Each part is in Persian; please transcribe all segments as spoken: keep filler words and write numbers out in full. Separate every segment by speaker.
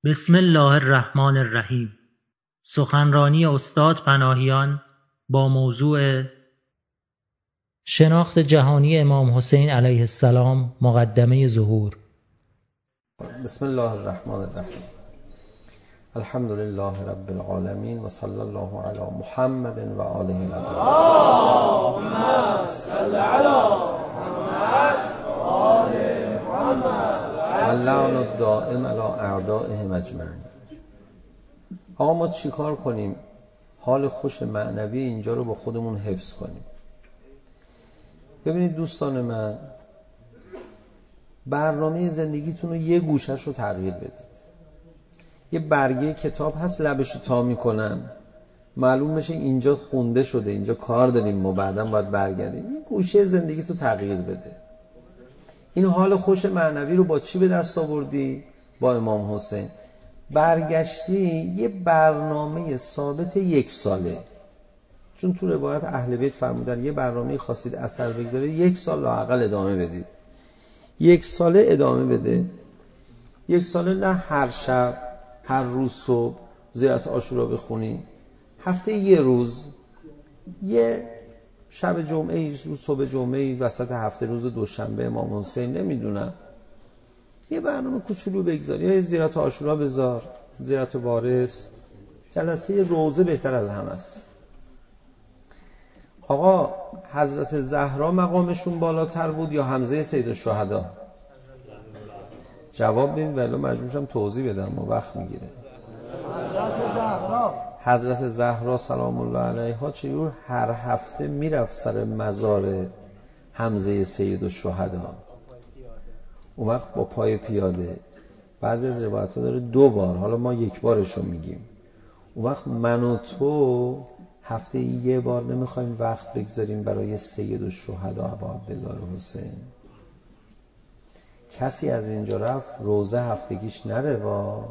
Speaker 1: بسم الله الرحمن الرحیم. سخنرانی استاد پناهیان با موضوع شناخت جهانی امام حسین علیه السلام، مقدمه ظهور.
Speaker 2: بسم الله الرحمن الرحیم. الحمد لله رب العالمین و صلی الله علی محمد و آله الاطهار. اللهم صل علی محمد و آل محمد اللعن الدائم علی اعدائهم اجمعین. آقا ما چی کار کنیم حال خوش معنوی اینجا رو با خودمون حفظ کنیم؟ ببینید دوستان من، برنامه زندگیتون رو یه گوشش رو تغییر بدید. یه برگه کتاب هست لبشو تا میکنن، معلوم بشه اینجا خونده شده، اینجا کار داریم ما بعداً باید برگردیم. یه گوشه زندگیتو تغییر بده. این حال خوش معنوی رو با چی به دست آوردی؟ با امام حسین. برگشتی یه برنامه ثابت یک ساله، چون تو روایت اهل بیت فرمودن یه برنامه خواستید اثر بگذاره یک سال لااقل ادامه بدید. یک ساله ادامه بده. یک ساله نه هر شب هر روز صبح زیارت عاشورا بخونی، هفته یه روز، یه شب جمعه، صبح جمعه، وسط هفته روز دوشنبه امام حسین، نمیدونم، یه برنامه کوچولو بگذاری. یا زیارت عاشورا بذار، زیارت وارث، جلسه روزه بهتر از همه است. آقا حضرت زهرا مقامشون بالاتر بود یا حمزه سید الشهدا؟ جواب بدید ولی مجبور شدم توضیح بدم و وقت میگیره. حضرت زهرا حضرت زهرا سلام الله علیها چجور هر هفته میرفت سر مزار حمزه سید الشهدا، اون وقت با پای پیاده. بعضی از روایت‌ها داره دو بار، حالا ما یک بارشو میگیم. اون وقت من و تو هفته یه بار نمیخوایم وقت بگذاریم برای سید الشهدا ابا عبدالله حسین؟ کسی از اینجا رفت روزه هفتگیش نره با.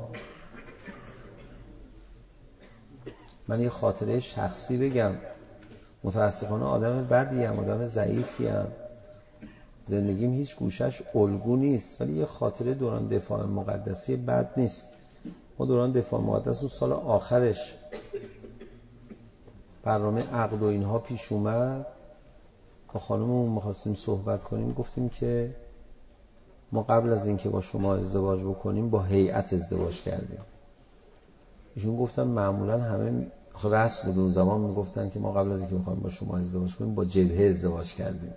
Speaker 2: من یه خاطره شخصی بگم. متاسفانه آدم بدی ام، آدم ضعیفی ام، زندگیم هیچ گوشش الگو نیست، ولی یه خاطره دوران دفاع مقدسی بد نیست. ما دوران دفاع مقدس اون سال آخرش برنامه عقد و اینها پیش اومد، با خانممون می‌خواستیم صحبت کنیم، گفتیم که ما قبل از اینکه با شما ازدواج بکنیم با هیئت ازدواج کردیم. ایشون گفتن معمولا همه رسم بود اون زمان، میگفتن که ما قبل از اینکه بخوایم با شما ازدواج کنیم با جبهه ازدواج کردیم.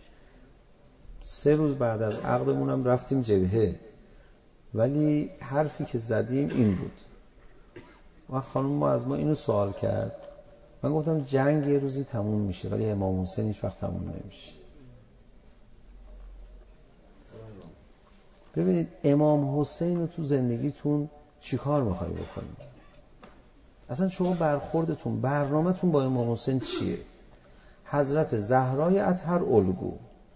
Speaker 2: سه روز بعد از عقدمون هم رفتیم جبهه، ولی حرفی که زدیم این بود. و خانم ما از ما اینو سوال کرد، من گفتم جنگ یه روزی تموم میشه ولی امام حسین هیچ وقت تموم نمیشه. ببینید امام حسین رو تو زندگیتون چیکار میخوای بکنید؟ اصلا شما برخوردتون، برنامه‌تون با امام حسین چیه؟ حضرت زهرای اطهر الگو.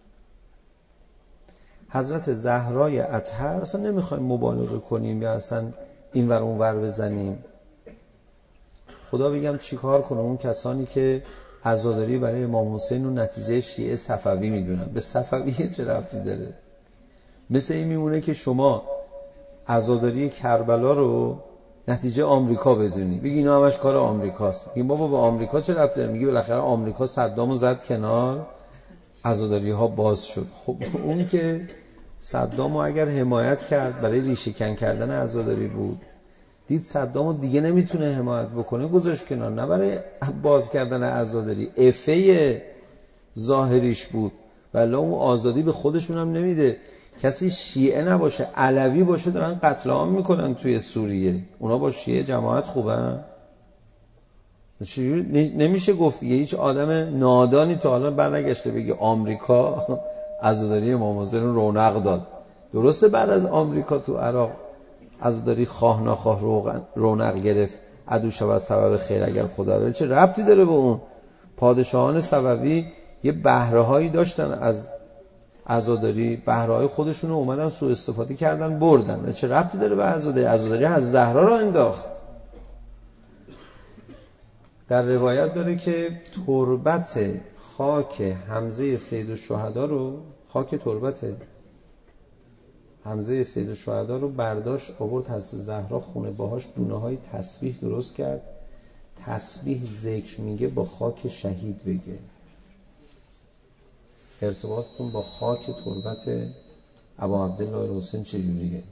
Speaker 2: حضرت زهرای اطهر اصلا نمیخوایم مبالغه کنیم یا اصلا این ور اون ور بزنیم. خدا بگم چیکار کنم اون کسانی که عزاداری برای امام حسین رو نتیجه شیعه صفوی میدونن. به صفویه چه ربطی داره؟ مثل این میمونه که شما عزاداری کربلا رو نتیجه آمریکا بدونی، بگی اینا همش کار آمریکاست. میگی بابا به آمریکا چه ربطی داره؟ میگی بالاخره آمریکا صدامو زد کنار، عزاداری ها باز شد. خب اون که صدامو اگر حمایت کرد برای ریشه کن کردن عزاداری بود، دید صدامو دیگه نمیتونه حمایت بکنه، گذاشت کنار، نه برای باز کردن عزاداری، افه ظاهریش بود. ولی اون آزادی به خودشون هم نمیده. کسی شیعه نباشه علوی باشه دارن قتل عام میکنن توی سوریه، اونا با شیعه جماعت خوبن؟ نمیشه گفت دیگه. هیچ آدم نادانی تا حالا برنگشته بگه آمریکا عزاداری امام حسین رو رونق داد. درسته بعد از آمریکا تو عراق عزاداری خواه نخواه رونق گرفت، عدو شود سبب خیر اگر خدا داره. چه ربطی داره به اون؟ پادشاهان صفوی یه بهره هایی داشتن از عزاداری، بهره های خودشون رو اومدن سوء استفاده کردن بردن. چه ربطی داره به عزاداری؟ عزاداری از زهرا را انداخت. در روایت داره که تربت خاک حمزه سید الشهدا رو، خاک تربته حمزه سید الشهدا رو برداشت آورد حضرت زهرا خونه باهاش دونه های تسبیح درست کرد. تسبیح ذکر میگه با خاک شهید بگه. ارتباطتون با خاک تربت ابا عبدالله حسین چجوریه؟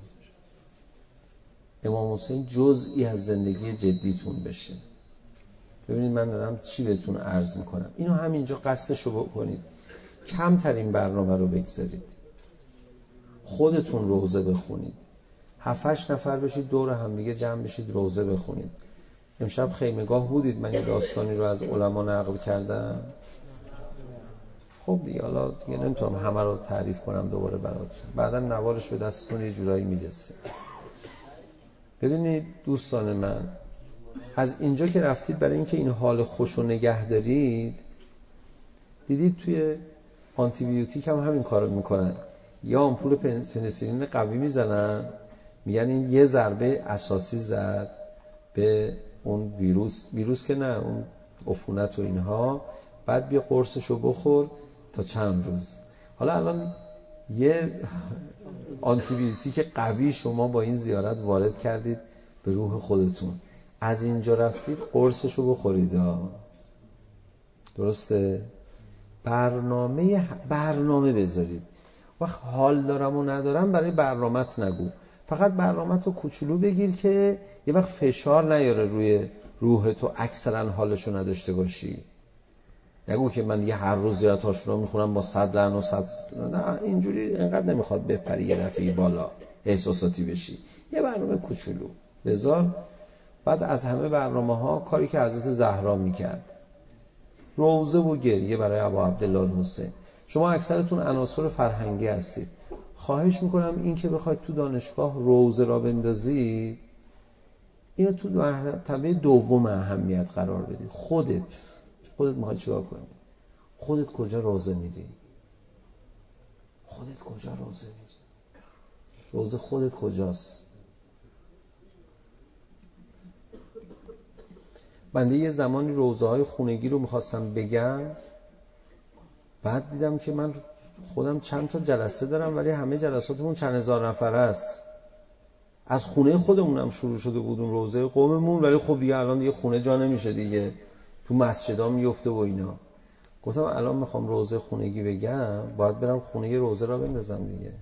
Speaker 2: امام حسین جزئی از زندگی جدیتون بشه. ببینید من دارم چی بهتون عرض میکنم. اینو همینجا قصدشو بکنید. کمترین برنامه رو بگذارید. خودتون روزه بخونید. هفت هشت نفر بشید دور هم دیگه جمع بشید روزه بخونید. امشب خیمه‌گاه بودید، من یه داستانی رو از علما نقل کردم. خب دیگه حالا دیگه نمیتونم همه رو تعریف کنم دوباره براتون. بعدا نوارش به دستتون یه جورایی میرسه. ببینید دوستان من، از اینجا که رفتید برای اینکه این حال خوش رو نگه دارید، دیدید توی آنتی بیوتیک هم همین کارو میکنن. یا آمپول پنیسیلین قوی میزنن، میگن این یه ضربه اساسی زد به اون ویروس، ویروس که نه، اون عفونت و اینها، بعد بیا قرصشو بخور تا چند روز. حالا الان یه آنتی بیوتیک قوی شما با این زیارت وارد کردید به روح خودتون، از اینجا رفتید قرصشو بخورید ها. درسته؟ برنامه برنامه بذارید. وقت حال دارم و ندارم برای برنامت نگو، فقط برنامت رو کوچولو بگیر که یه وقت فشار نیاره روی روح تو اکثرا حالشو نداشته باشی. نگو که من دیگه هر روز زیارت عاشورا میخونم با صد لعن و صد، نه اینجوری اینقدر نمیخواد بپری یه دفعه بالا احساساتی بشی. یه برنامه کوچولو بذار. بعد از همه برنامه ها کاری که حضرت زهرا میکرد، روزه و گریه برای ابا عبدالله حسین. شما اکثرتون عناصر فرهنگی هستید، خواهش میکنم این که بخواید تو دانشگاه روزه را بندازید، اینو تو مرتبه دوم اهمیت قرار بدید. خودت خودت میخوای چیکار کنی؟ خودت کجا روزه میری؟ خودت کجا روزه میری؟ روزه خودت کجاست؟ بنده یه زمانی روزه های خونگی رو میخواستم بگم، بعد دیدم که من خودم چند تا جلسه دارم ولی همه جلساتمون چند هزار نفر است. از خونه خودمونم شروع شده بود اون روزه قوممون، ولی خب دیگه الان دیگه خونه جا نمیشه دیگه، تو مسجدها میفته و اینا. گفتم الان میخوام روزه خونگی بگم، باید برم خونه یه روزه را بندازم دیگه.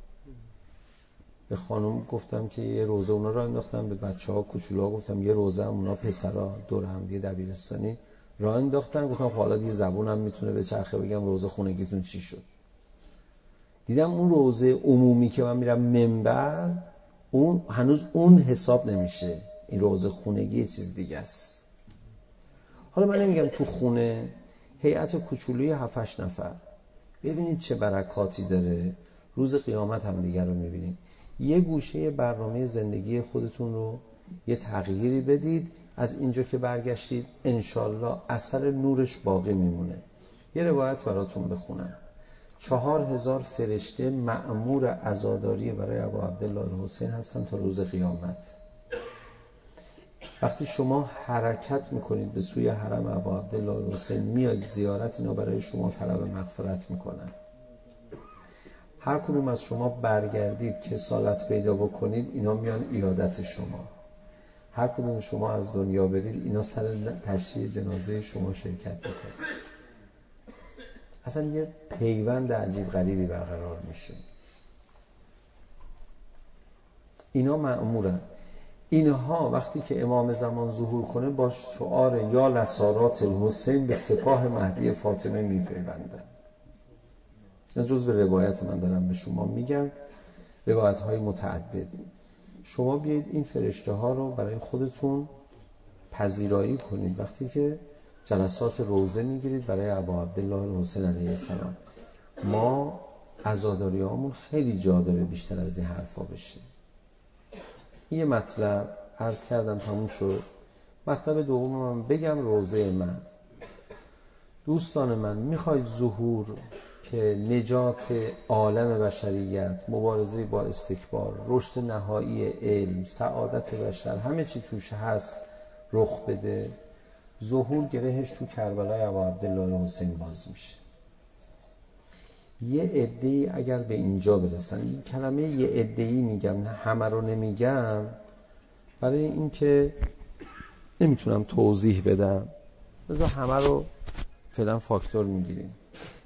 Speaker 2: به خانم گفتم که یه روزه اونا را انداختم، به بچه‌ها کوچولوها گفتم یه روزه هم اونا پسرا دور هم دیگه دبیرستانی راه انداختن. گفتم حالا دیگه زبونم میتونه به چرخه بگم روزه خونگیتون چی شد. دیدم اون روزه عمومی که من میرم منبر، اون هنوز اون حساب نمیشه. این روزه خونگی یه چیز دیگه است. حالا من نمیگم تو خونه هیئت کوچولوی هفت هشت نفر، ببینید چه برکاتی داره. روز قیامت هم دیگر رو میبینیم. یه گوشه برنامه زندگی خودتون رو یه تغییری بدید. از اینجا که برگشتید انشالله اثر نورش باقی میمونه. یه روایت براتون بخونم. چهار هزار فرشته مأمور عزاداری برای ابا عبدالله حسین هستن تا روز قیامت. وقتی شما حرکت میکنید به سوی حرم ابا عبدالله حسین، میاد زیارت، اینا برای شما طلب مغفرت میکنن. هر کدوم از شما برگردید کسالت پیدا بکنید، اینا میان ایادت شما. هر کدوم شما از دنیا برید، اینا سر تشییع جنازه شما شرکت میکنن. اصلا یه پیوند عجیب غریبی برقرار میشه. اینا مأمورن. اینها وقتی که امام زمان ظهور کنه با شعار یا لسارات الحسین به سپاه مهدی فاطمه میپیوندن. این جز به روایت من دارم به شما میگم، روایت های متعدد. شما بیایید این فرشته ها رو برای خودتون پذیرایی کنید وقتی که جلسات روزه میگیرید برای ابا عبدالله حسین علیه السلام. ما عزاداری هامون خیلی جا داره بیشتر از این حرفا بشه. یه مطلب عرض کردم تموم شد. مطلب دوم من بگم روزه من. دوستان من، میخواید ظهور که نجات عالم بشریت، مبارزه با استکبار، رشد نهایی علم، سعادت بشر، همه چی توش هست رخ بده، ظهور گرهش تو کربلای ابا عبدالله حسین باز میشه. یه عده‌ای اگر به اینجا برسن، این کلمه یه عده‌ای میگم، نه همه رو نمیگم، برای اینکه نمیتونم توضیح بدم، بذار همه رو فعلا فاکتور میگیریم.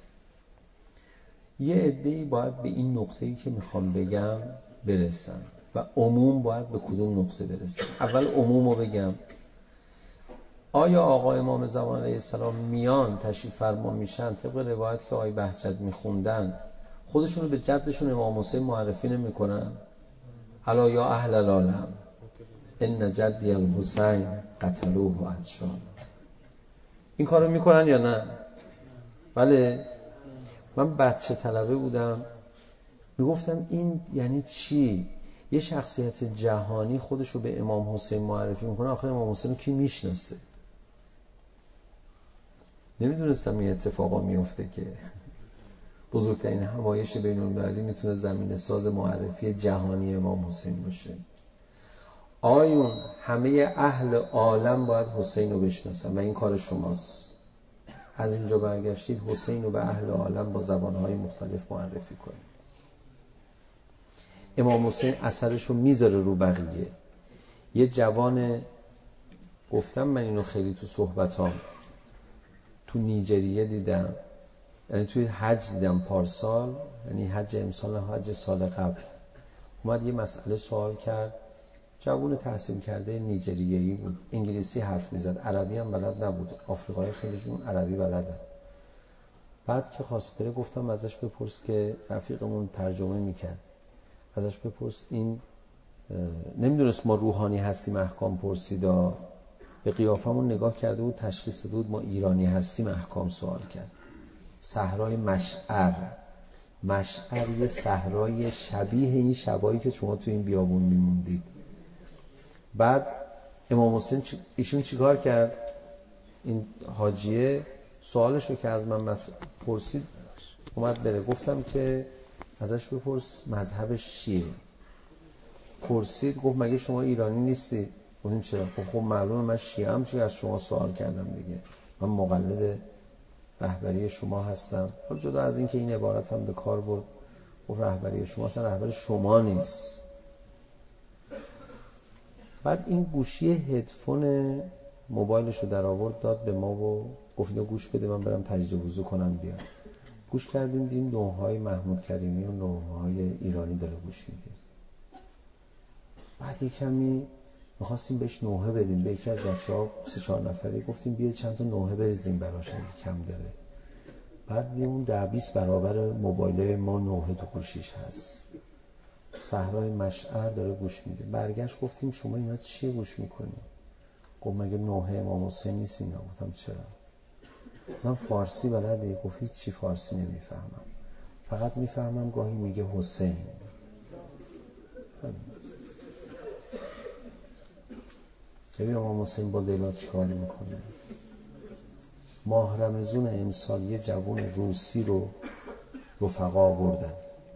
Speaker 2: یه عده‌ای باید به این نقطه‌ای که میخوام بگم برسن و عموم باید به کدوم نقطه برسن. اول عموم رو بگم. آیا آقا امام زمان علیه السلام میان تشریف فرما میشن، طبق روایت که آقای بهجت میخوندن، خودشون رو به جدشون امام حسین معرفی نمیکنن؟ الا یا اهل العالم ان جدی الحسین قتلوه و عطشان. این کارو میکنن یا نه؟ بله. من بچه طلبه بودم میگفتم این یعنی چی؟ یه شخصیت جهانی خودش رو به امام حسین معرفی میکنه، آخه امام حسین رو کی میشناسه؟ نمیدونستم این اتفاقا میفته که بزرگترین همایش بین المللی میتونه زمینه ساز معرفی جهانی امام حسین باشه. آیون همه اهل عالم باید حسین رو بشناسن و این کار شماست. از اینجا برگشتید حسین رو به اهل عالم با زبانهای مختلف معرفی کنید. امام حسین اثرش رو میذاره رو بقیه. یه جوان، گفتم من اینو خیلی تو صحبتام تو نیجریه دیدم، یعنی توی حج دیدم پارسال، یعنی حج امسال نه حج سال قبل، اومد یه مسئله سوال کرد. جوان تحصیل کرده نیجریه‌ای بود، انگلیسی حرف میزد، عربی هم بلد نبود. آفریقای خیلی جون عربی بلده. بعد که خواست بره گفتم ازش بپرس، که رفیقمون ترجمه میکرد، ازش بپرس این نمیدونست ما روحانی هستیم احکام پرسیدا، به قیافمون نگاه کرده بود تشخیص داده بود ما ایرانی هستیم احکام سوال کرد. صحرای مشعر، مشعر یه صحرای شبیه این شبایی که شما تو این بیابون میموندید. بعد امام حسین چی... ایشون چیکار کرد؟ این حاجیه سوالش رو که از من پرسید اومد بره، گفتم که ازش بپرس مذهبش چیه. پرسید گفت مگه شما ایرانی نیستی؟ گفتیم چرا؟ خب معلومه من شیعه هم، چون از شما سوال کردم دیگه، من مقلد رهبری شما هستم. حالا جدا از این که این عبارت هم به کار برد، گفت رهبری شما اصلا رهبری شما نیست. بعد این گوشی هدفون موبایلش رو در آورد داد به ما و گفت اینو گوش بده من برم تجدید وضو کنم بیام. گوش کردیم دیم نوحه‌های محمود کریمی و نوحه‌های ایرانی داره گوش میدیم. بعد یک کمی می‌خواستیم بهش نوحه بدیم، به یکی از بچه‌ها سه چهار نفری گفتیم بیا چند تا نوحه بریزیم براش اگه کم داره. بعد دیدیم اون ده بیست برابر موبایل ما نوحه تو گوشیش هست. صحرای مشعر داره گوش میده. برگشت گفتیم شما اینا چی گوش میکنی؟ گفت مگه نوحه امام حسین نیست اینا؟ گفتم چرا؟ من فارسی بلده. گفت هیچ چی فارسی نمیفهمم، فقط میفهمم گاهی میگه حسین. ببین امام حسین با لیلا چیکار میکنه. ماه رمضان امسال یه جوان روسی رو رفقا آوردن.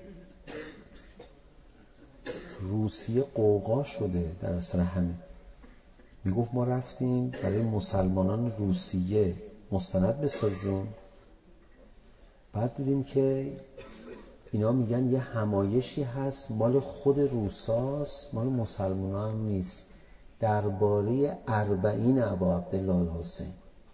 Speaker 2: روسیه قوقا شده در اثر همین. میگفت ما رفتیم برای مسلمانان روسیه مستند بسازیم، بعد دیدیم که اینا میگن یه همایشی هست مال خود روساست، مال مسلمان هم نیست، درباره اربعین ابا عبدالله الحسین.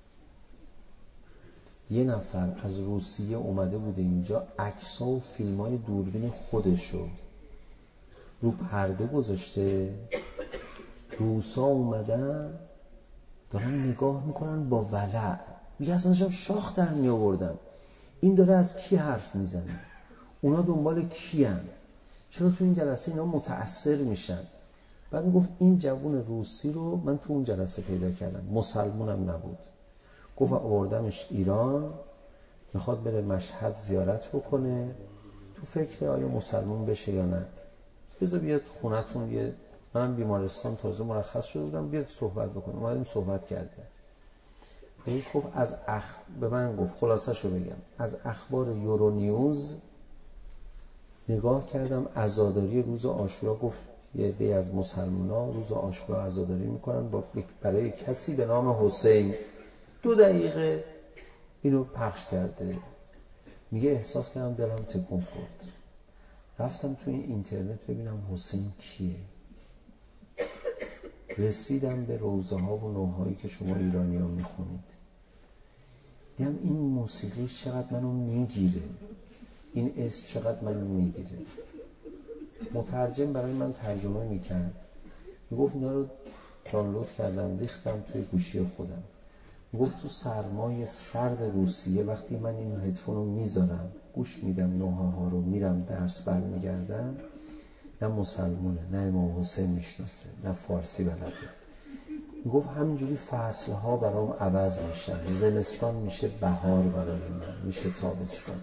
Speaker 2: یه نفر از روسیه اومده بوده اینجا، عکس‌ها و فیلم‌های دوربین خودشو رو پرده گذاشته، روسا اومدن دارن نگاه میکنن با ولع، میگه اصلا داشتم شاخ در می آوردم این داره از کی حرف میزنه، اونا دنبال کی هن؟ چرا تو این جلسه اینا متأثر میشن؟ بعد میگفت این جوون روسی رو من تو اون جلسه پیدا کردم، مسلمونم نبود. گفت آوردمش ایران، میخواد بره مشهد زیارت بکنه، تو فکر آیا مسلمون بشه یا نه، بذار بیاد خونتون، یه منم بیمارستان تازه مرخص شده بودم، بیاد صحبت بکنه. اومدیم صحبت کردیم. بهش گفت از اخ به من گفت خلاصه‌شو بگم، از اخبار یورو نیوز نگاه کردم عزاداری روز عاشورا، گفت یه عده از مسلمان‌ها روز عاشورا عزاداری میکنن با برای کسی به نام حسین. دو دقیقه اینو پخش کرده. میگه احساس کردم دلم تکون خورد، رفتم توی اینترنت ببینم حسین کیه. رسیدم به روضه ها و نوحهایی که شما ایرانی ها میخونید، دیدم این موسیقی چقدر منو میگیره، این اسم چقدر منو میگیره. مترجم برای من ترجمه میکرد، میگفت اینا رو دانلود کردم ریختم توی گوشی خودم. میگفت تو سرمای سرد روسیه وقتی من این هدفون رو میذارم گوش میدم نوحه ها رو، میرم درس برمیگردم، نه مسلمونه نه امام حسین میشناسه نه فارسی بلده. میگفت همینجوری فصل ها برام عوض میشن، زمستان میشه بهار برای من، میشه تابستان.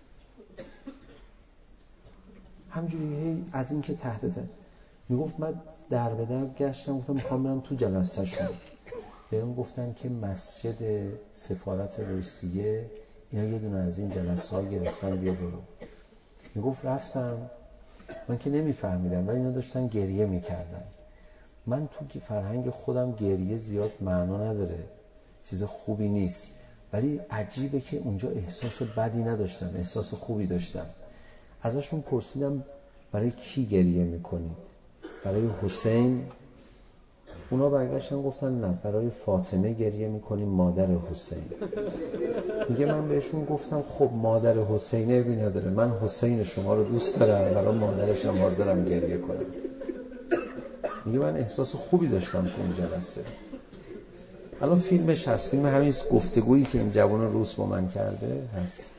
Speaker 2: همینجوری هی از این که تحت تحت میگفت من در به در گشتم، گفتم میخوام برم تو جلسه شون. بهم گفتن که مسجد سفارت روسیه اینا یه دونه از این جلسه ها گرفتن، بیا برو. میگفت رفتم، من که نمیفهمیدم ولی اینا داشتن گریه میکردن. من تو فرهنگ خودم گریه زیاد معنا نداره، چیز خوبی نیست، ولی عجیبه که اونجا احساس بدی نداشتم، احساس خوبی داشتم. ازشون پرسیدم برای کی گریه میکنید؟ برای حسین؟ اونا برگشتن گفتن نه، برای فاطمه گریه میکنیم، مادر حسین. میگه من بهشون گفتم خب مادر حسین عیبی نداره، من حسین شما رو دوست دارم، برای مادرش هم حاضرم گریه کنم. میگه من احساس خوبی داشتم تو اون جلسه. الان فیلمش هست، فیلم همین گفتگویی که این جوان روس با من کرده هست.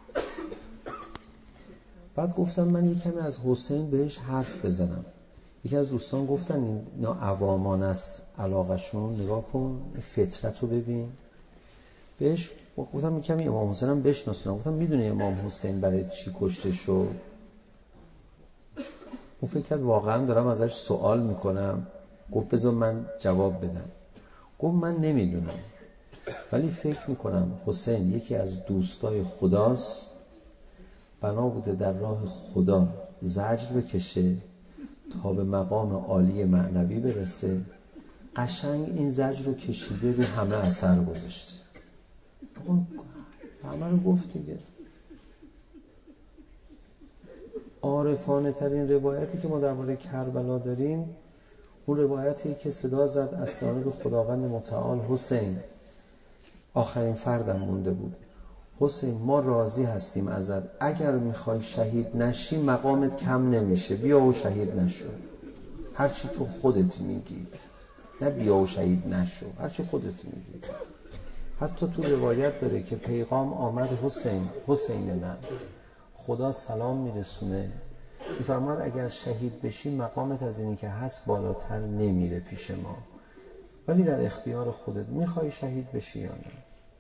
Speaker 2: بعد گفتم من یکمی از حسین بهش حرف بزنم. یکی از دوستان گفتن اینا عوامان است علاقشون، نگاه کن فطرت رو ببین. بهش گفتم یکمی امام حسین هم بشناسونم. گفتم میدونی امام حسین برای چی کشته شد؟ اون فکر کرد واقعا دارم ازش سوال میکنم. گفت بذار من جواب بدم. گفت من نمیدونم ولی فکر میکنم حسین یکی از دوستای خداست، بنا بوده در راه خدا زجر بکشه تا به مقام عالی معنوی برسه. قشنگ این زجر رو کشیده، رو همه اثر گذاشته. اون همه رو گفت دیگه. عارفانه ترین روایتی که ما درباره کربلا داریم اون روایتی که صدا زد از جانب خداوند متعال حسین آخرین فردم مونده بود، حسین ما راضی هستیم ازت، اگر میخوای شهید نشی مقامت کم نمیشه، بیا و شهید نشو، هرچی تو خودت میگی، نه بیا و شهید نشو، هرچی خودت میگی. حتی تو روایت داره که پیغام آمد حسین، حسین من خدا سلام میرسونه، میفرماد اگر شهید بشی مقامت از اینی که هست بالاتر نمیره پیش ما، ولی در اختیار خودت، میخوای شهید بشی یا نه.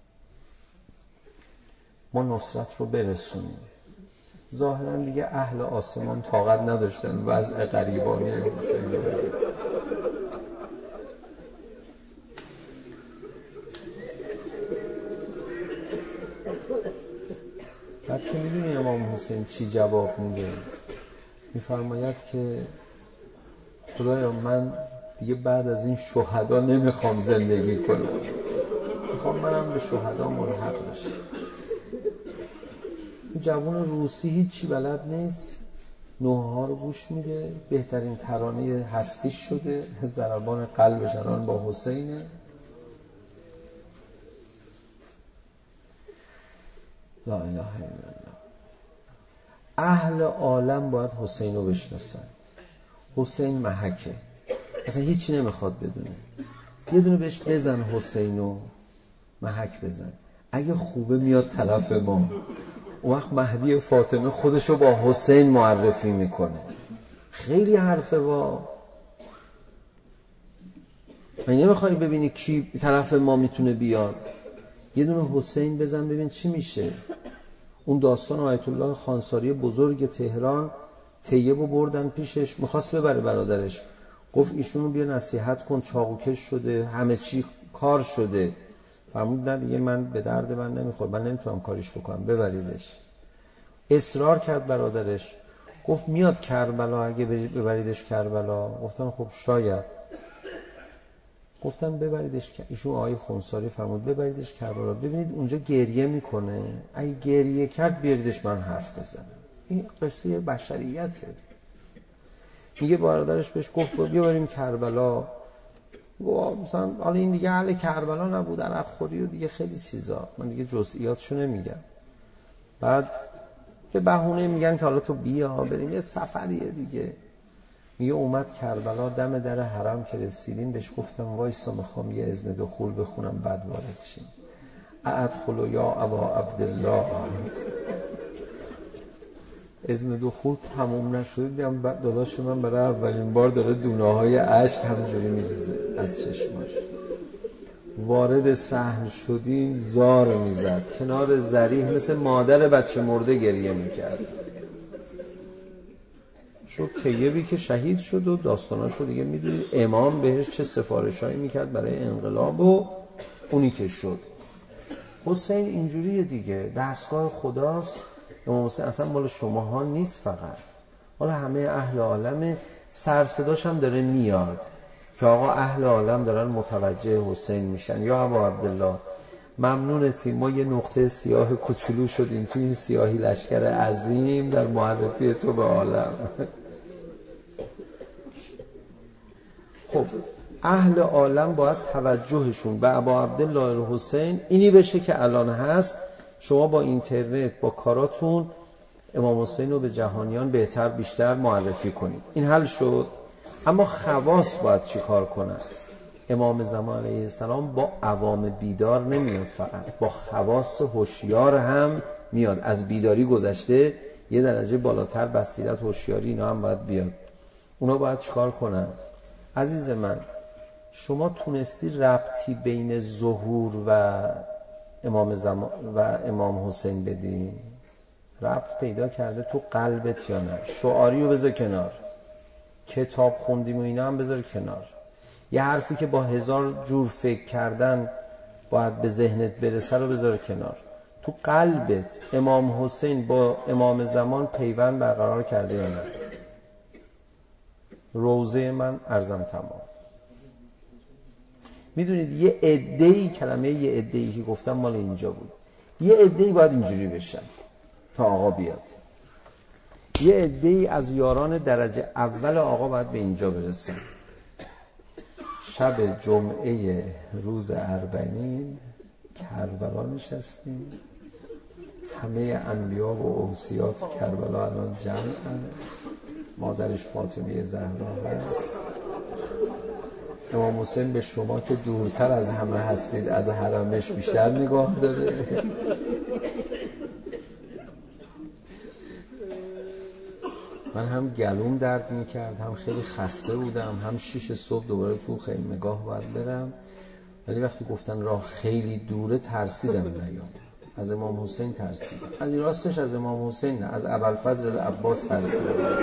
Speaker 2: ما نصرت رو برسونیم. ظاهرا دیگه اهل آسمان طاقت نداشتن وضع غریبانی حسین رو. بعد که میدونی امام حسین چی جواب میده؟ میفرماید که خدایا من دیگه بعد از این شهدا نمیخوام زندگی کنم، میخوام منم به شهدا ملحق بشم. جوان روسی هیچی بلد نیست، نوحه ها رو گوش میده، بهترین ترانه هستیش شده، ضربان قلبش الان با حسینه. لا اله الا الله. اهل عالم باید حسین رو بشناسن. حسین محکه، اصلا هیچی نمیخواد بدونه، یه دونه بهش بزن حسین رو محک بزن، اگه خوبه میاد طرف ما. اون وقت مهدی فاطمه خودشو با حسین معرفی میکنه. خیلی حرفه با من نمیخوای ببینی کی طرف ما میتونه بیاد، یه دونه حسین بزن ببین چی میشه. اون داستان آیت الله خانساری بزرگ تهران، طیب رو بردن پیشش، میخواست ببره برادرش، گفت ایشونو بیا نصیحت کن، چاقوکش شده، همه چی کار شده. فرمود نه دیگه من به درد من نمیخور، من نمیتونم کاریش بکنم، ببریدش. اصرار کرد برادرش، گفت میاد کربلا اگه ببریدش کربلا. گفتن خب شاید. گفتن ببریدش که ایشون آقای خونساری فرمود ببریدش کربلا، ببینید اونجا گریه میکنه، اگه گریه کرد بیاریدش من حرف بزنم. این قصه بشریته. میگه برادرش بهش گفت ببریم کربلا. گفت مثلا حالا این دیگه اهل کربلا نبود، عرق خوری و دیگه خیلی چیزا، من دیگه جزئیاتشو نمیگم. بعد به بهونه میگن که حالا تو بیا بریم یه سفریه دیگه. میگه اومد کربلا، دم در حرم که رسیدیم بهش گفتم وایسا میخوام یه اذن دخول بخونم بعد وارد شیم. ادخل یا ابا عبدالله. اذن دخول تموم نشده دیدم بعد داداش من برای اولین بار داره دونه‌های اشک همجوری میریزه از چشماش. وارد صحن شدیم زار میزد کنار ذریح، مثل مادر بچه مرده گریه میکرد. شد طیبی که شهید شد و داستاناشو دیگه میدونید. امام بهش چه سفارشایی میکرد برای انقلاب و اونی که شد. حسین اینجوریه دیگه، دستگاه خداست. امام حسین اصلا مال شماها نیست فقط، حالا همه اهل عالم. سرصداش هم داره میاد که آقا اهل عالم دارن متوجه حسین میشن. یا ابا عبدالله ممنونتیم، ما یه نقطه سیاه کوچولو شدیم تو این سیاهی لشکر عظیم در معرفی تو به عالم. خب اهل عالم باید توجهشون به ابا عبدالله الحسین اینی بشه که الان هست. شما با اینترنت با کاراتون امام حسین رو به جهانیان بهتر بیشتر معرفی کنید. این حل شد. اما خواص باید چی کار کنن؟ امام زمان علیه السلام با عوام بیدار نمیاد، فقط با خواص هوشیار هم میاد. از بیداری گذشته یه درجه بالاتر بصیرت، هوشیاری اینا هم باید بیاد. اونا باید چی کار کنن؟ عزیز من شما تونستی ربطی بین ظهور و امام زمان و امام حسین بدی؟ ربط پیدا کرده تو قلبت یا نه؟ شعاری رو بذار کنار، کتاب خوندیم و اینا هم بذار کنار. یه حرفی که با هزار جور فکر کردن باید به ذهنت برسه رو بذار کنار. تو قلبت امام حسین با امام زمان پیوند برقرار کرده یا نه؟ روزه من عرضم تمام. میدونید یه عده‌ای، کلمه یه عده‌ای که گفتم مال اینجا بود. یه عده‌ای باید اینجوری بشن تا آقا بیاد. یه عده‌ای از یاران درجه اول آقا باید به اینجا برسن. شب جمعه روز اربعین کربلا نشستیم، همه انبیا و اوصیات کربلا الان جمعن، مادرش فاطمه زهرا هست. امام حسین به شما که دورتر از همه هستید از حرمش بیشتر نگاه داره. من هم گلوم درد میکرد، هم خیلی خسته بودم، هم شیش صبح دوباره تو خیمگاه باید برم. ولی وقتی گفتن راه خیلی دوره ترسیدم نیام. از امام حسین ترسیدم. از راستش از امام حسین نه، از ابوالفضل عباس ترسیدم.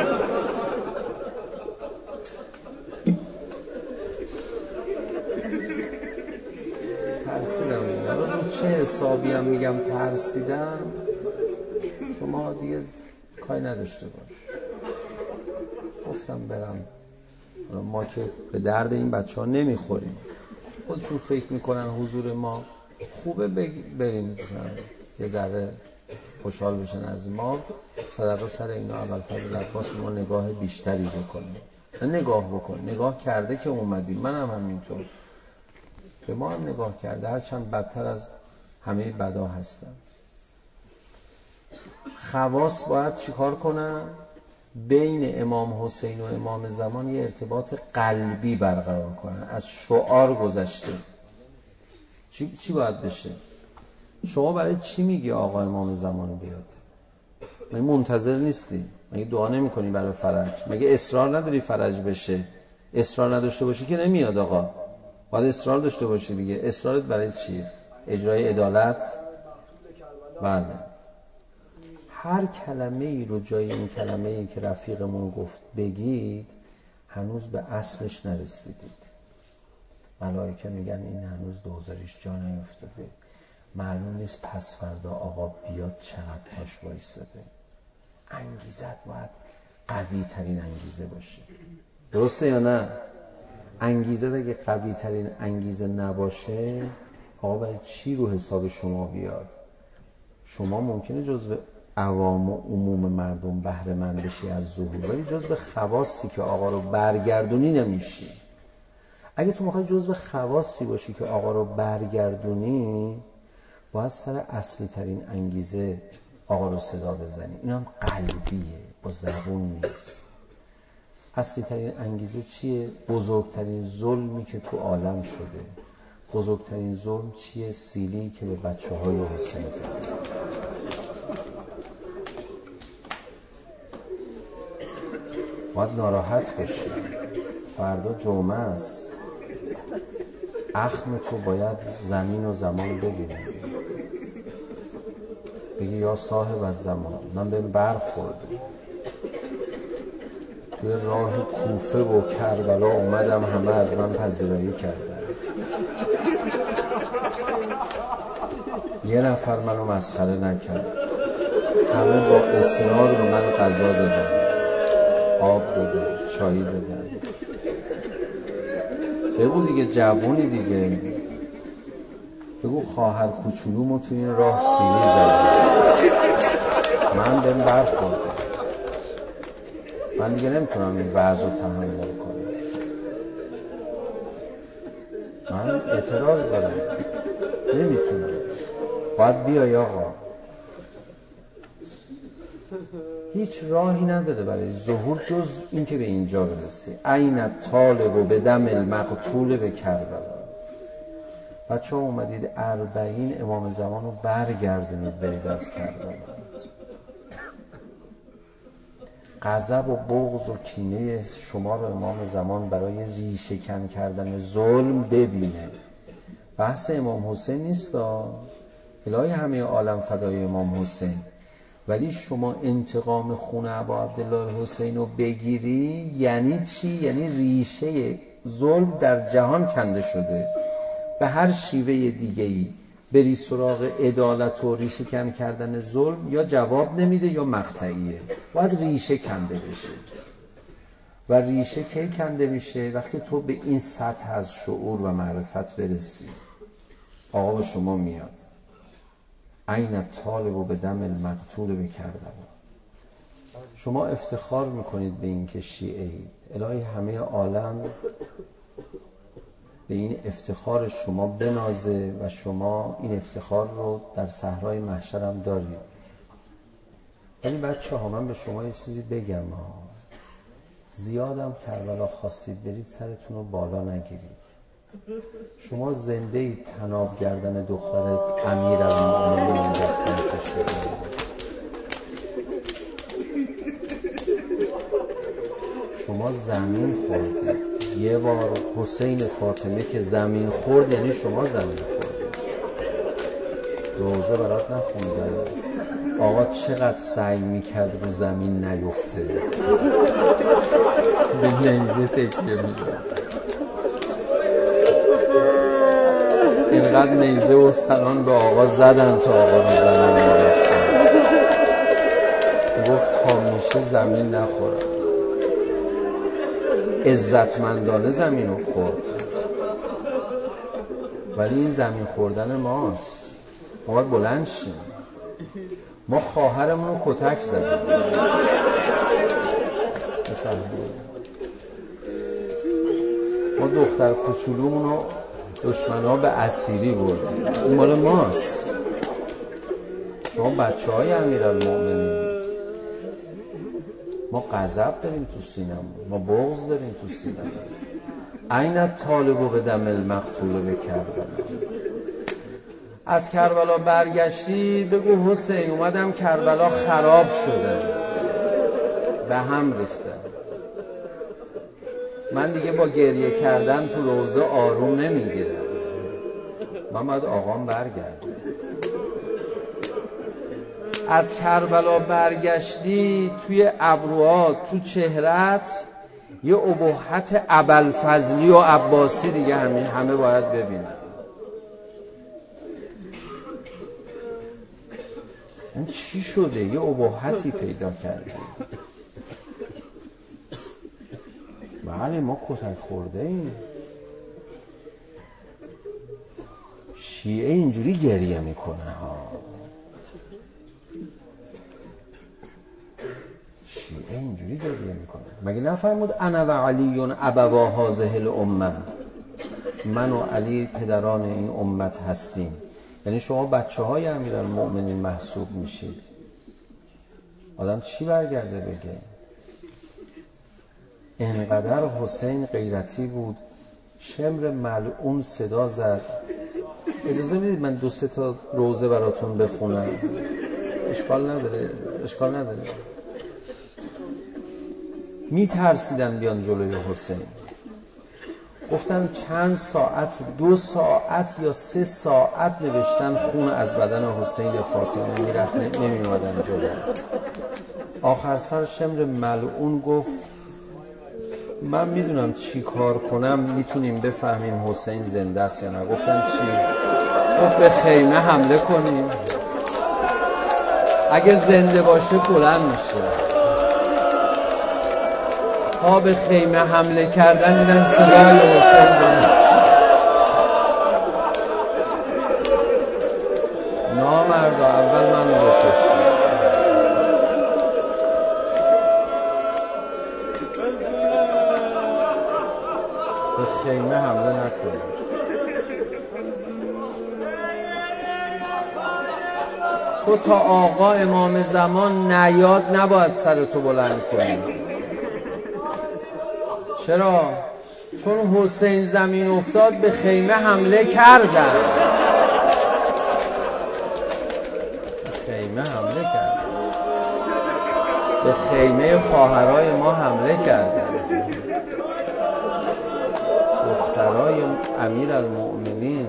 Speaker 2: ترسیدم. حالا رو چه حسابی هم میگم ترسیدم، شما دیگه کاری نداشته باش. گفتم برم. ما که به درد این بچه ها نمیخوریم، خودشون فکر میکنن حضور ما خوبه، بریم یه ذره خوشحال بشن از ما، صدقه سر اینا ابوالفضل عباس ما نگاه بیشتری بکنیم. نه نگاه بکن، نگاه کرده که اومدیم. من هم همینطور به ما هم نگاه کرده، هرچند بدتر از همه بدا هستم. خواص باید چیکار کنن؟ بین امام حسین و امام زمان یه ارتباط قلبی برقرار کنن. از شعار گذشته چی, چی باید بشه؟ شما برای چی میگی آقا امام زمان بیاد؟ مگه منتظر نیستی؟ مگه دعا نمی کنی برای فرج؟ مگه اصرار نداری فرج بشه؟ اصرار نداشته باشی که نمیاد آقا. باید اصرار داشته باشی دیگه. اصرارت برای چیه؟ اجرای عدالت؟ بله. هر کلمه ای رو جای این کلمه ای که رفیقمون گفت بگید، هنوز به اصلش نرسیدید. ملائکه میگن این هنوز دوزاریش جا نیفتاده، معلوم نیست پس فردا آقا بیاد چقدر پاش وایساده. انگیزت باید قوی ترین انگیزه باشه. درسته یا نه؟ انگیزه اگه قوی ترین انگیزه نباشه، آقا برای چی رو حساب شما بیاد؟ شما ممکنه جزو عوام و عموم مردم بهره مند بشی از ظهور، ولی جزو خواصی که آقا رو برگردونی نمیشی. اگه تو میخوای جزو خواصی باشی که آقا رو برگردونی، باید سر اصلی ترین انگیزه آقا رو صدا بزنی. این هم قلبیه، با زبون نیست. اصلی ترین انگیزه چیه؟ بزرگترین ظلمی که تو عالم شده. بزرگترین ظلم چیه؟ سیلی که به بچه های حسین زده. باید ناراحت باشی. فردا جمعه است، اخم تو باید زمین و زمان ببینی، بگی یا صاحب از زمان، من بهم برخورد، توی راه کوفه و کربلا اومدم، همه از من پذیرایی کردن، یه نفر منو مسخره نکرد، همه با اصرار به من غذا دادن، آب دادن، چایی دادن. بگو دیگه، جوونی دیگه، بگو خواهر کوچولومو تو این راه سیلی زدم، من بهم برخورده، من دیگه نمیتونم این وضع رو تحمل کنم، من اعتراض دارم، نمیتونم. باید بیای آقا. هیچ راهی نداره برای ظهور جز این که به اینجا برسی. عین طالب و به دم المقتول به کربلا. بچه ها اومدید اربعین امام زمان رو برگردونید برید از کربلا. غضب و بغض و کینه شما رو امام زمان برای ریشه کن کردن ظلم ببینه. بحث امام حسین نیست، الهی همه عالم فدای امام حسین، ولی شما انتقام خون ابا عبدالله حسین رو بگیری یعنی چی؟ یعنی ریشه ظلم در جهان کنده شده. به هر شیوه دیگه‌ای بری سراغ عدالت و ریشه کن کردن ظلم، یا جواب نمیده یا مقطعیه. باید ریشه کنده بشه. و ریشه کی کنده میشه؟ وقتی تو به این سطح از شعور و معرفت برسی. آقا به شما میاد عین طالب و به دم المقتول به کربلا. شما افتخار میکنید به این که شیعه اید. الهی همه عالم به این افتخار شما بنازه و شما این افتخار رو در صحرای محشر هم دارید. ولی بچه ها، من به شما یه چیزی بگم ها. زیادم کربلا خواستید برید سرتون رو بالا نگیرید. شما زنده ای تناب گردن دختر امیرالمومنین دفتر کشید. شما زمین خوردید. یه بار حسین فاطمه که زمین خورد یعنی شما زمین خوردید. روزه برات نخوندن آقا چقدر سعی میکرد رو زمین نیفته، به نیزه تکیه میداد، اینقدر نیزه و سنان به آقا زدن تا آقا رو زمین میرفتن. گفت تا میشه زمین نخورد. عزتمندانه زمین رو خورد، ولی این زمین خوردن ماست. ما باید بلند شیم. ما خواهرمون رو کتک زدیم. ما دختر کوچولومون رو دشمن ها به اسیری بردیم. این مال ماست. شما بچه های امیرالمومنین. ما غضب داریم تو سینمون، ما بغض داریم تو سینمون. عین طالب و به دم المقتول به کربلا. از کربلا برگشتی بگو حسین اومدم کربلا خراب شده، به هم ریخته، من دیگه با گریه کردن تو روزه آروم نمیگیرم، من باید آقام برگرده. از کربلا برگشتی توی ابروات، تو چهرت یه ابهت ابوالفضلی و عباسی دیگه همه همه باید ببینن. این چی شده؟ یه ابهتی پیدا کردی. بله ما کتک خورده ایم. شیعه اینجوری گریه میکنه ها، شیعه اینجوری گریه میکنه. مگه نفرمود انا و علیون ابوا هذه الامه، من و علی پدران این امت هستیم. یعنی شما بچه های امیرالمؤمنین محسوب میشید. آدم چی برگرده بگه؟ اینقدر حسین غیرتی بود. شمر ملعون صدا زد. اجازه میدید من دو سه تا روزه براتون بخونم؟ اشکال نداره، اشکال نداره. میترسیدن بیان جلوی حسین. گفتن چند ساعت، دو ساعت یا سه ساعت نوشتن خون از بدن حسین فاطمه میرفت، نمیومدن جلو. آخر سر شمر ملعون گفت من میدونم چی کار کنم میتونیم بفهمیم حسین زنده است یا نه. گفتن چی؟ گفت به خیمه حمله کنیم، اگه زنده باشه بلند میشه. ها به خیمه حمله کردن، دیدن صدای حسین بلند میشه. نامردا اول منو بکشید. به خیمه حمله نکنید. تو تا آقا امام زمان نیاد نباید سرتو بلند کنی. چرا؟ چون حسین زمین افتاد به خیمه حمله کردن. به خیمه حمله کردن. به خیمه خواهرای ما حمله کردن. دخترای امیرالمؤمنین.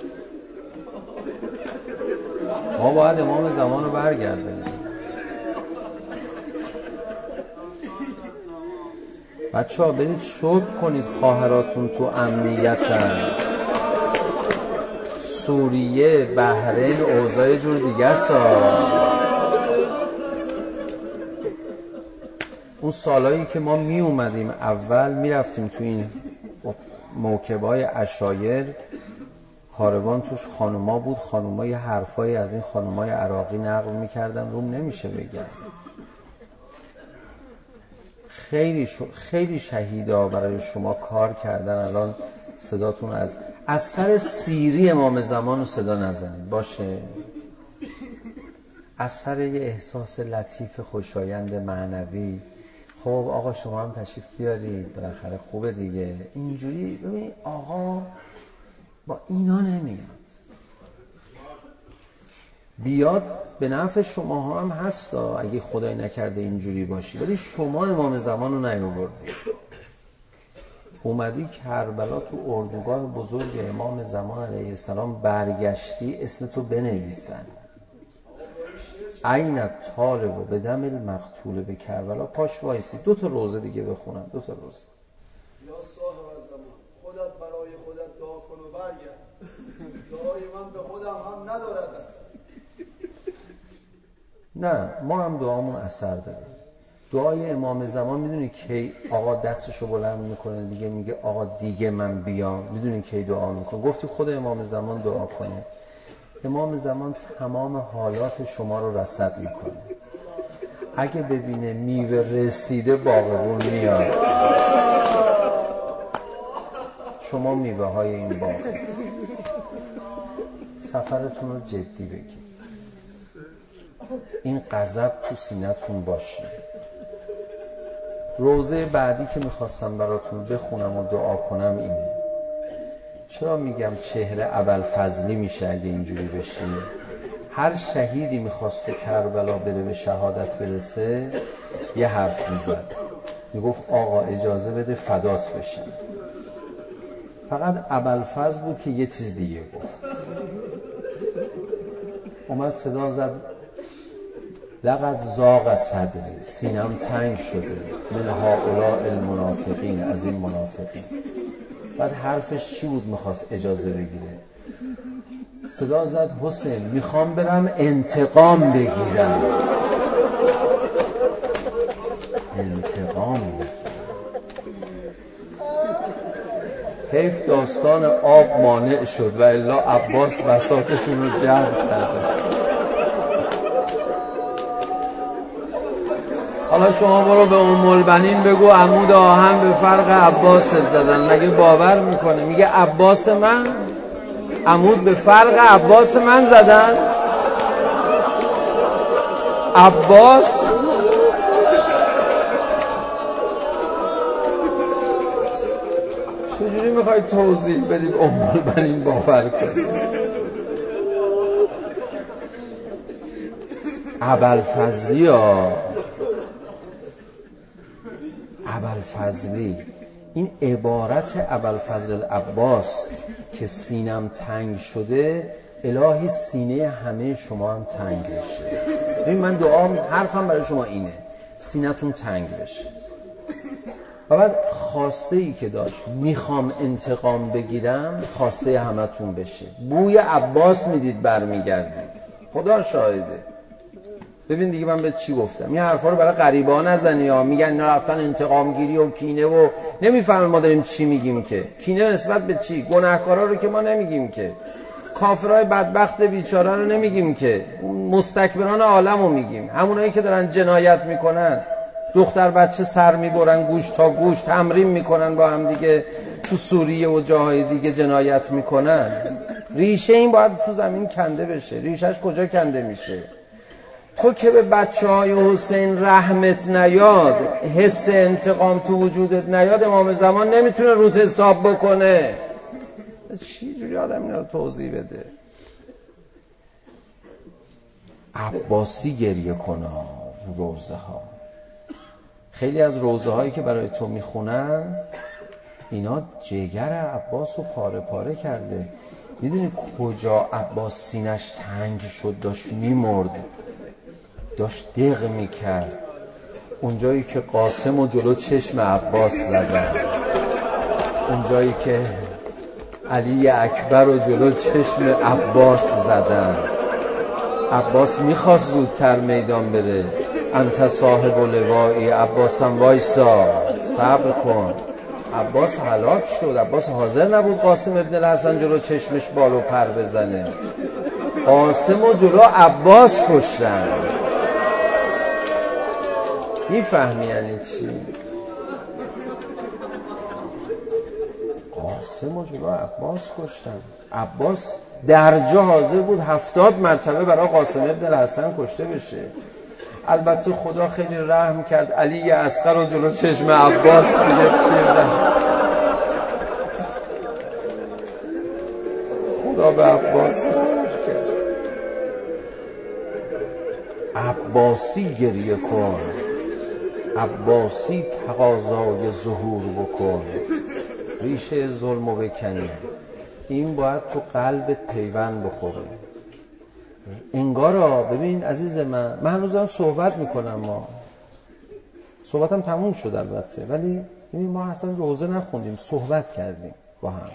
Speaker 2: ما باید امام زمان رو برگردیم. بچه ها برید شکر کنید خواهراتون تو امنیتن. سوریه، بحرین اوضاع جور دیگه سا. اون سالایی که ما می اومدیم اول می رفتیم تو این موکبای عشایر، کاروان توش خانوما بود. خانوما یه حرفایی از این خانومای عراقی نقل میکردن، روم نمیشه بگم. خیلی ش... خیلی شهیدا برای شما کار کردن. الان صداتون از از سر سیری امام زمان رو صدا نزنید باشه. از سر یه احساس لطیف خوشایند معنوی. خب آقا شما هم تشریف بیارید بالاخره، خوبه دیگه. اینجوری ببین آقا با اینا نمیاد. بیاد به نفع شما ها هم هستا اگه خدای نکرده اینجوری باشی، ولی شما امام زمان رو نیاوردی. اومدی کربلا تو اردوگاه بزرگ امام زمان علیه السلام برگشتی، اسمتو بنویسن. عین طالب و به دم المقتول به کربلا. پاش وایسی دو تا روزه دیگه بخونم. دو تا روزه.
Speaker 3: یا صاحب الزمان، خودت برای خودت دعا کن و برگرد. دعای من به خودم هم ندارد اثر.
Speaker 2: نه ما هم دعامون اثر داره. دعای امام زمان میدونی کی آقا دستشو بلند میکنه دیگه، میگه آقا دیگه من بیام. میدونی کی دعا میکنه؟ گفتی خود امام زمان دعا کنه. امام زمان تمام حالات شما رو رصد میکنه. اگه ببینه میوه رسیده باغبون میاد. شما میوه های این باغ. سفرتون رو جدی بگیرید. این غضب تو سینه‌تون باشه. روزه بعدی که میخواستم براتون بخونم و دعا کنم اینه. چرا میگم چهره ابوالفضلی میشه اگه اینجوری بشی؟ هر شهیدی میخواست تو کربلا بره به شهادت برسه یه حرف میزد، میگفت آقا اجازه بده فدات بشم. فقط ابوالفضل بود که یه چیز دیگه گفت. اومد صدا زد لقد ضاق صدری، سینم تنگ شده من هؤلاء المنافقین، از این منافقین. بعد حرفش چی بود؟ میخواست اجازه بگیره. صدا زد حسین میخوام برم انتقام بگیرم. انتقام بگیرم. حیف داستان آب مانع شد و الا عباس بساطشون رو جمع کرده. حالا شما برو به ام البنین بگو عمود آهن به فرق عباس زدن، مگه باور میکنه؟ میگه عباس من عمود به فرق عباس من زدن. عباس چجوری میخوای توضیح بدیم ام البنین باور کنه؟ ابوالفضلی ها ابوالفضلی، این عبارت ابوالفضل العباس که سینم تنگ شده، الهی سینه همه شما هم تنگ بشه. ببین من دعام حرفم برای شما اینه، سینه‌تون تنگ بشه. و بعد خواسته ای که داشت میخوام انتقام بگیرم، خواسته همتون بشه. بوی عباس میدید برمیگردید، خدا شاهده. ببین دیگه من به چی گفتم، این حرفا رو برای غریبا نزنی ها. میگن اینا رفتن انتقام گیری و کینه و نمیفهمن ما داریم چی میگیم. که کینه نسبت به چی؟ گناهکارا رو که ما نمیگیم، که کافرای بدبخت بیچاره رو نمیگیم، که مستکبران عالم رو میگیم، همونایی که دارن جنایت میکنن، دختر بچه سر میبرن گوش تا گوش، تمرین میکنن با هم دیگه، تو سوریه و جاهای دیگه جنایت میکنن. ریشه این باید تو زمین کنده بشه. ریشش کجا کنده میشه؟ تو که به بچه های حسین رحمت نیاد، حس انتقام تو وجودت نیاد، امام زمان نمیتونه روت حساب بکنه. چی جوری آدم اینا رو توضیح بده؟ عباسی گریه کنه روزه ها. خیلی از روزه هایی که برای تو میخونن اینا جگر عباس رو پاره پاره کرده. میدونی کجا عباس سینش تنگ شد، داشت میمرد، داشت دق میکرد؟ اونجایی که قاسم و جلو چشم عباس زدن، اونجایی که علی اکبر و جلو چشم عباس زدن. عباس میخواست زودتر میدان بره. انت صاحب لوائی، عباسم وایسا، صبر کن. عباس هلاک شد. عباس حاضر نبود قاسم ابن الحسن جلو چشمش بال و پر بزنه. قاسم و جلو عباس کشتن. میفهمی یعنی چی؟ قاسم و جلو عباس کشتن. عباس درجا حاضر بود هفتاد مرتبه برای قاسم ابن الحسن کشته بشه. البته خدا خیلی رحم کرد، علی اصغر رو جلو چشم عباس دیگه خدا به عباس کرد. عباسی گریه کن، عباسی تقاضای ظهور بکن، ریشه ظلمو بکنی. این باید تو قلب پیوند بخوره. انگارا ببین عزیز من، من هنوز دارم صحبت میکنم، ما صحبتم تموم شد البته، ولی ببین ما اصلا روزه نخوندیم، صحبت کردیم با هم.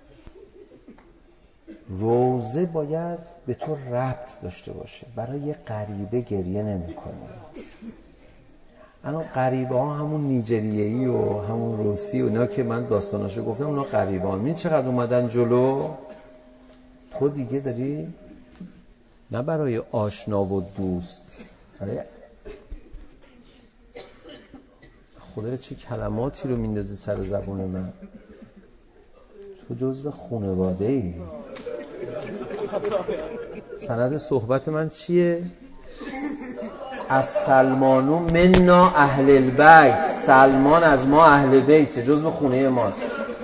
Speaker 2: روزه باید به تو ربط داشته باشه. برای یه غریبه گریه نمی کنی. الان غریبه ها همون نیجریه‌ای و همون روسی و اینا که من داستاناشو گفتم، اونا غریبه ها. می‌بینی چقدر اومدن جلو؟ تو دیگه داری نه برای آشنا و دوست، برای خدا چه کلماتی رو میندازی سر زبون من. تو جزو خانواده ای. سند صحبت من چیه؟ از سلمانو منا اهل البیت، سلمان از ما اهل بیت، جزو خونه ماست.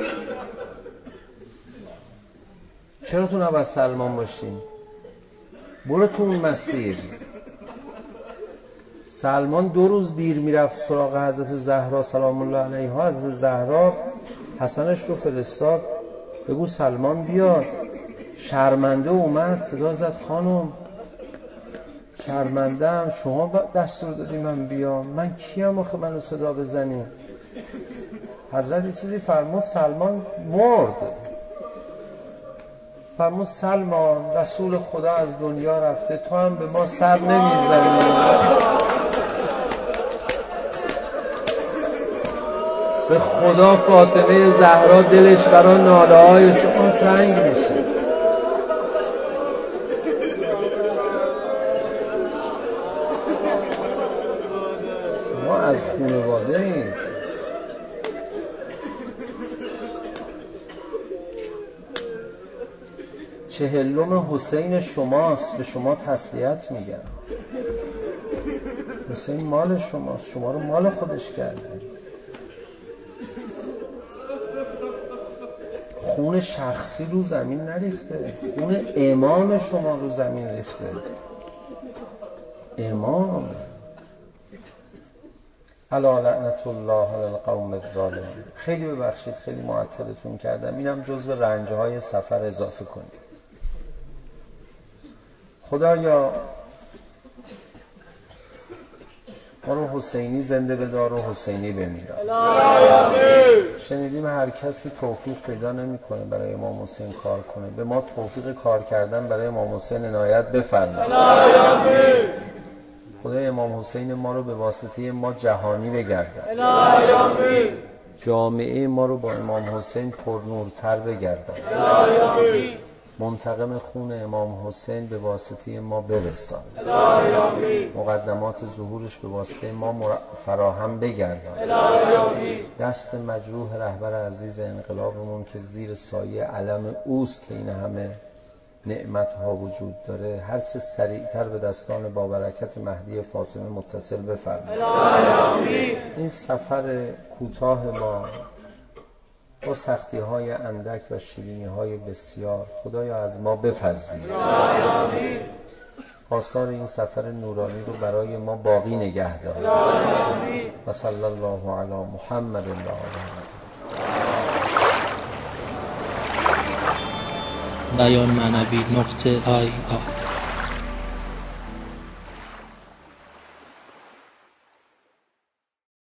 Speaker 2: چرا تو نباید سلمان باشی؟ برو تو اون مسیر. سلمان دو روز دیر میرفت سراغ حضرت زهرا سلام الله علیها. حضرت زهرا حسنش رو فرستاد بگو سلمان بیاد. شرمنده اومد صدا زد خانم شرمندم، شما دستور دادی من بیام، من کیم آخه منو صدا بزنی؟ حضرت یه چیزی فرمود، سلمان مرد. فرمود سلمان رسول خدا از دنیا رفته، تو هم به ما سر نمیزنی. به خدا فاطمه زهرا دلش برای ناله های شما تنگ میشه. شما از خانواده اید. چهلم حسین شماست، به شما تسلیت میگم. حسین مال شماست، شما رو مال خودش کرده. خون شخصی رو زمین نریخته، خون امام شما رو زمین ریخته. امام الا لعنت الله علی القوم الظالمین. خیلی ببخشید خیلی معطلتون کردم، اینم جزو رنجهای سفر اضافه کنید. خدایا ما رو حسینی زنده بدار و حسینی بمیرم. شنیدیم هر کسی توفیق پیدا نمیکنه برای امام حسین کار کنه، به ما توفیق کار کردن برای امام حسین عنایت بفرمایید. خدای امام حسین ما رو به واسطه ما جهانی بگردن. جامعه ما رو با امام حسین پرنورتر بگردن. منتقم خون امام حسین به واسطه ما برسان. مقدمات ظهورش به واسطه ما فراهم بگردان. دست مجروح رهبر عزیز انقلابمون که زیر سایه علم اوست که این همه نعمت ها وجود داره، هرچه سریعتر به دستان با برکت مهدی فاطمه متصل بفرمایید. این سفر کوتاه ما با سختی های اندک و شیرینی های بسیار خدایا از ما بپذیر. آثار این سفر نورانی رو برای ما باقی نگه دار. و صلی الله علی محمد و آله.
Speaker 1: بیان معنوی نقطه آی آی